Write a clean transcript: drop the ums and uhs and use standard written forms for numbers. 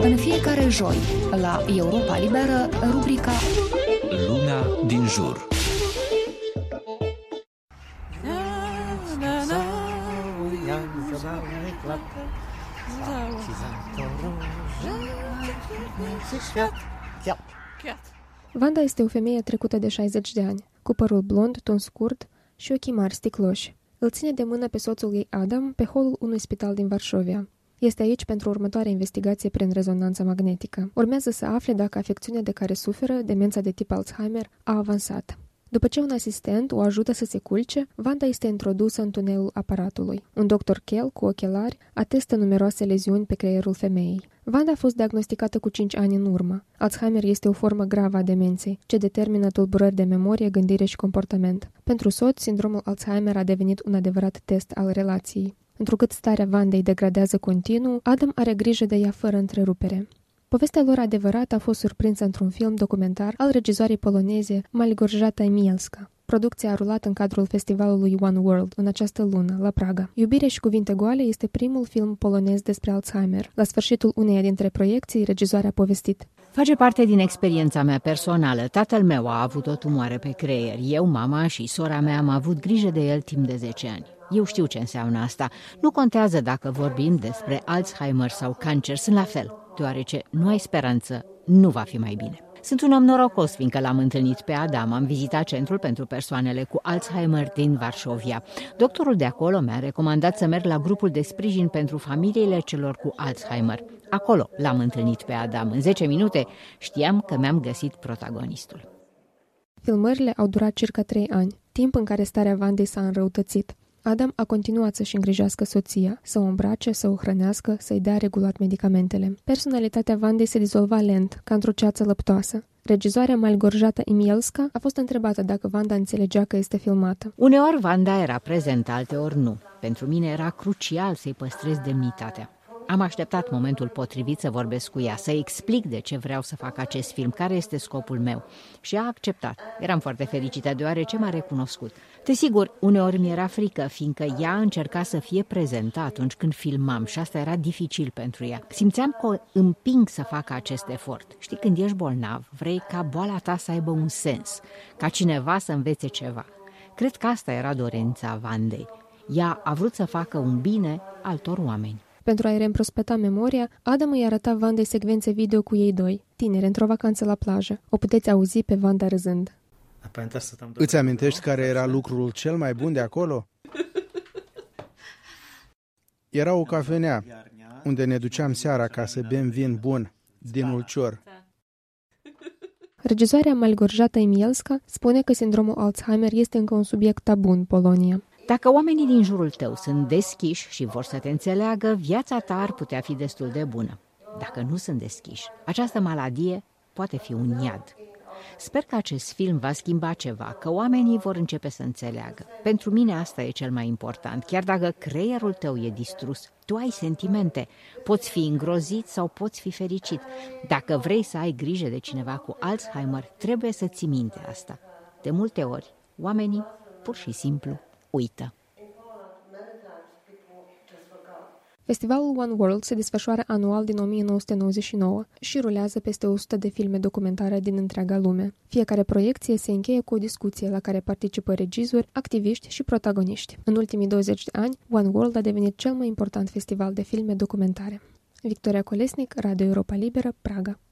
În fiecare joi, la Europa Liberă, rubrica Lumea din jur. Wanda este o femeie trecută de 60 de ani, cu părul blond, ton scurt și ochii mari sticloși. Îl ține de mână pe soțul ei Adam pe holul unui spital din Varșovia. Este aici pentru următoarea investigație prin rezonanță magnetică. Urmează să afle dacă afecțiunea de care suferă, demența de tip Alzheimer, a avansat. După ce un asistent o ajută să se culce, Wanda este introdusă în tunelul aparatului. Un doctor Kell, cu ochelari, atestă numeroase leziuni pe creierul femeii. Wanda a fost diagnosticată cu 5 ani în urmă. Alzheimer este o formă gravă a demenței, ce determină tulburări de memorie, gândire și comportament. Pentru soț, sindromul Alzheimer a devenit un adevărat test al relației. Întrucât starea Wandei degradează continuu, Adam are grijă de ea fără întrerupere. Povestea lor adevărată a fost surprinsă într-un film documentar al regizoarei poloneze Małgorzata Imielska. Producția a rulat în cadrul festivalului One World în această lună, la Praga. Iubire și cuvinte goale este primul film polonez despre Alzheimer. La sfârșitul uneia dintre proiecții, regizoarea a povestit: Face parte din experiența mea personală. Tatăl meu a avut o tumoare pe creier. Eu, mama și sora mea am avut grijă de el timp de 10 ani. Eu știu ce înseamnă asta. Nu contează dacă vorbim despre Alzheimer sau cancer, sunt la fel, deoarece nu ai speranță, nu va fi mai bine. Sunt un om norocos, fiindcă l-am întâlnit pe Adam. Am vizitat centrul pentru persoanele cu Alzheimer din Varșovia. Doctorul de acolo mi-a recomandat să merg la grupul de sprijin pentru familiile celor cu Alzheimer. Acolo l-am întâlnit pe Adam. În 10 minute știam că mi-am găsit protagonistul. Filmările au durat circa 3 ani, timp în care starea Wandei s-a înrăutățit. Adam a continuat să-și îngrijească soția, să o îmbrace, să o hrănească, să-i dea regulat medicamentele. Personalitatea Wandei se dizolva lent, ca într-o ceață lăptoasă. Regizoarea Małgorzata Imielska a fost întrebată dacă Wanda înțelegea că este filmată. Uneori Wanda era prezentă, alteori nu. Pentru mine era crucial să-i păstrez demnitatea. Am așteptat momentul potrivit să vorbesc cu ea, să explic de ce vreau să fac acest film, care este scopul meu. Și a acceptat. Eram foarte fericită deoarece m-a recunoscut. Desigur, uneori mi-era frică, fiindcă ea încerca să fie prezentă atunci când filmam și asta era dificil pentru ea. Simțeam că o împing să facă acest efort. Știi, când ești bolnav, vrei ca boala ta să aibă un sens, ca cineva să învețe ceva. Cred că asta era dorința Wandei. Ea a vrut să facă un bine altor oameni. Pentru a-i reîmprospăta memoria, Adam îi arăta Wandei secvențe video cu ei doi, tineri, într-o vacanță la plajă. O puteți auzi pe Wanda râzând. Îți amintești care era lucrul cel mai bun de acolo? Era o cafenea, unde ne duceam seara ca să bem vin bun, din ulcior. Regizoarea Małgorzata Imielska spune că sindromul Alzheimer este încă un subiect tabu în Polonia. Dacă oamenii din jurul tău sunt deschiși și vor să te înțeleagă, viața ta ar putea fi destul de bună. Dacă nu sunt deschiși, această maladie poate fi un iad. Sper că acest film va schimba ceva, că oamenii vor începe să înțeleagă. Pentru mine asta e cel mai important. Chiar dacă creierul tău e distrus, tu ai sentimente. Poți fi îngrozit sau poți fi fericit. Dacă vrei să ai grijă de cineva cu Alzheimer, trebuie să ții minte asta. De multe ori, oamenii pur și simplu uită. Festivalul One World se desfășoară anual din 1999 și rulează peste 100 de filme documentare din întreaga lume. Fiecare proiecție se încheie cu o discuție la care participă regizori, activiști și protagoniști. În ultimii 20 de ani, One World a devenit cel mai important festival de filme documentare. Victoria Colesnic, Radio Europa Liberă, Praga.